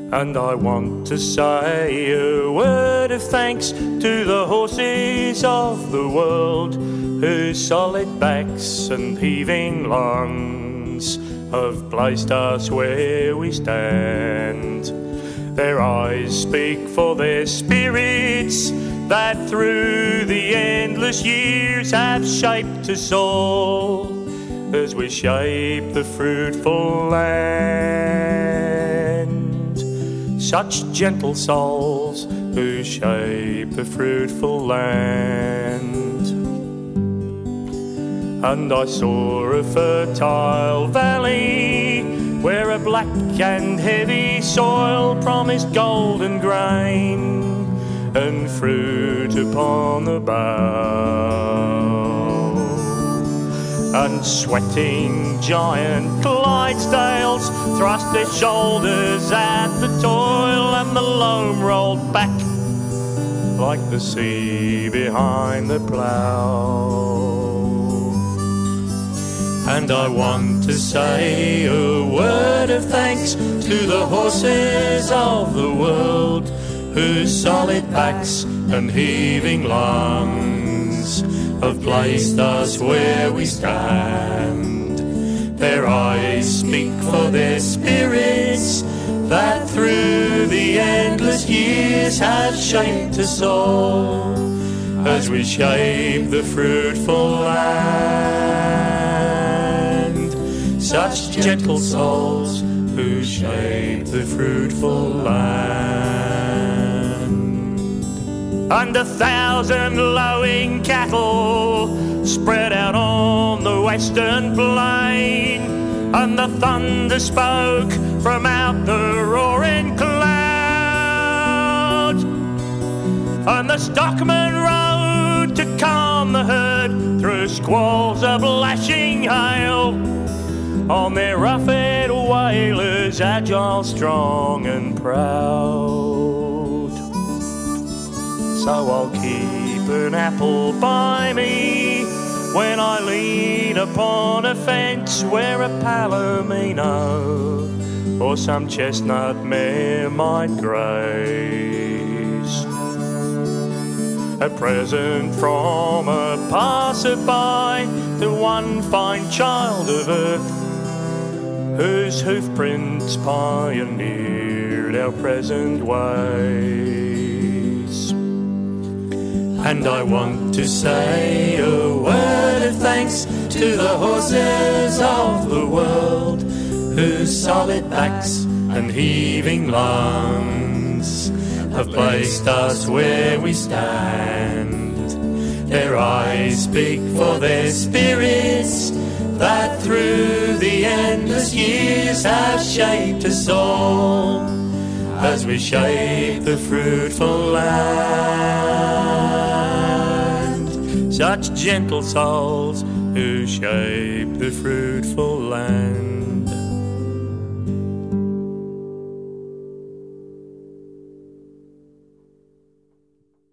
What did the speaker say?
And I want to say a word of thanks to the horses of the world, whose solid backs and heaving lungs have placed us where we stand. Their eyes speak for their spirits that through the endless years have shaped us all as we shape the fruitful land. Such gentle souls who shape the fruitful land. And I saw a fertile valley where a black and heavy soil promised golden grain and fruit upon the bough. And sweating giant Clydesdales thrust their shoulders at the toil, and the loam rolled back like the sea behind the plough. And I want to say a word of thanks to the horses of the world, whose solid backs and heaving lungs have placed us where we stand. Their eyes speak for their spirits that through the endless years have shaped us all as we shape the fruitful land. Such gentle souls who shape the fruitful land. And 1,000 lowing cattle spread out on the western plain, and the thunder spoke from out the roaring cloud, and the stockman rode to calm the herd through squalls of lashing hail on their rough-haired wailers, agile, strong and proud. So I'll keep an apple by me when I lean upon a fence where a palomino or some chestnut mare might graze. A present from a passer-by to one fine child of earth, whose hoofprints pioneered our present ways. And I want to say a word of thanks to the horses of the world, whose solid backs and heaving lungs have placed us where we stand. Their eyes speak for their spirits that through the endless years have shaped us all as we shape the fruitful land. Such gentle souls who shape the fruitful land.